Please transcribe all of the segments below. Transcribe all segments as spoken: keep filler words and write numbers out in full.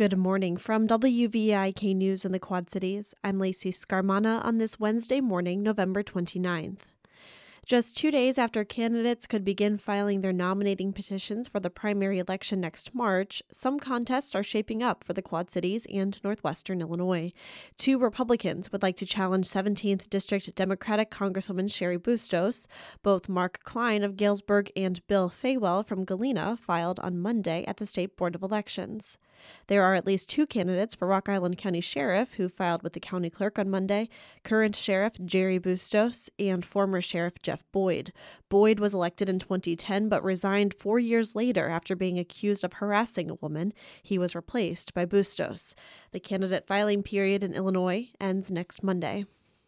Good morning from W V I K News in the Quad Cities. I'm Lacey Scarmana on this Wednesday morning, November twenty-ninth. Just two days after candidates could begin filing their nominating petitions for the primary election next March, some contests are shaping up for the Quad Cities and northwestern Illinois. Two Republicans would like to challenge seventeenth District Democratic Congresswoman Cheri Bustos. Both Mark Klein of Galesburg and Bill Faywell from Galena filed on Monday at the State Board of Elections. There are at least two candidates for Rock Island County Sheriff who filed with the county clerk on Monday, current Sheriff Jerry Bustos and former Sheriff Jeff Boyd. Boyd was elected in twenty ten but resigned four years later after being accused of harassing a woman. He was replaced by Bustos. The candidate filing period in Illinois ends next Monday.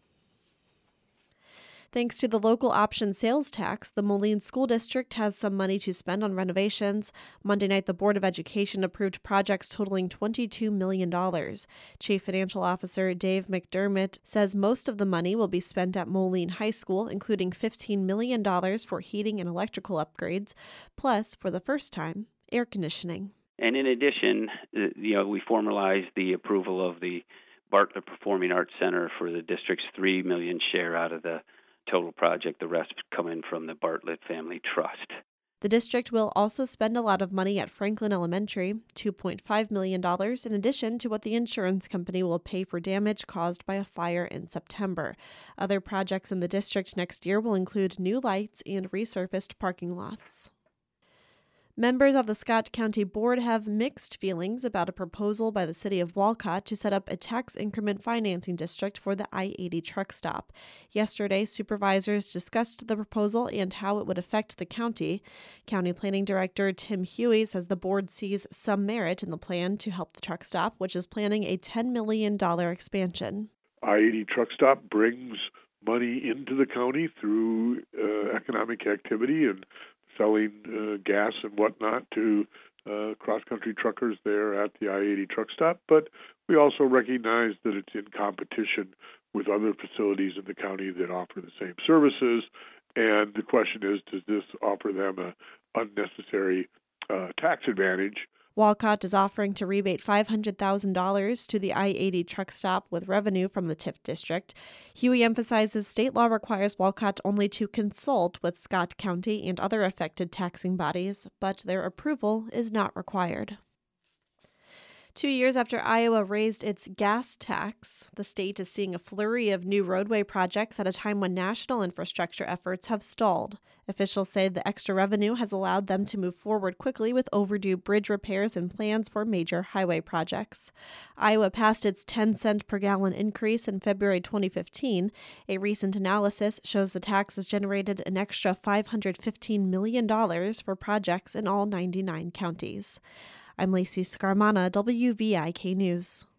Thanks to the local option sales tax, the Moline School District has some money to spend on renovations. Monday night, the Board of Education approved projects totaling twenty-two million dollars. Chief Financial Officer Dave McDermott says most of the money will be spent at Moline High School, including fifteen million dollars for heating and electrical upgrades, plus, for the first time, air conditioning. And in addition, you know, we formalized the approval of the Bartlett Performing Arts Center for the district's three million dollars share out of the total project. The rest come in from the Bartlett Family Trust. The district will also spend a lot of money at Franklin Elementary, two point five million dollars, in addition to what the insurance company will pay for damage caused by a fire in September. Other projects in the district next year will include new lights and resurfaced parking lots. Members of the Scott County Board have mixed feelings about a proposal by the city of Walcott to set up a tax increment financing district for the I eighty truck stop. Yesterday, supervisors discussed the proposal and how it would affect the county. County Planning Director Tim Huey says the board sees some merit in the plan to help the truck stop, which is planning a ten million dollars expansion. I eighty truck stop brings money into the county through uh, economic activity and selling uh, gas and whatnot to uh, cross-country truckers there at the I eighty truck stop. But we also recognize that it's in competition with other facilities in the county that offer the same services. And the question is, does this offer them an unnecessary uh, tax advantage? Walcott is offering to rebate five hundred thousand dollars to the I eighty truck stop with revenue from the T I F district. Huey emphasizes state law requires Walcott only to consult with Scott County and other affected taxing bodies, but their approval is not required. Two years after Iowa raised its gas tax, the state is seeing a flurry of new roadway projects at a time when national infrastructure efforts have stalled. Officials say the extra revenue has allowed them to move forward quickly with overdue bridge repairs and plans for major highway projects. Iowa passed its ten cent per gallon increase in February twenty fifteen. A recent analysis shows the tax has generated an extra five hundred fifteen million dollars for projects in all ninety-nine counties. I'm Lacey Scarmana, W V I K News.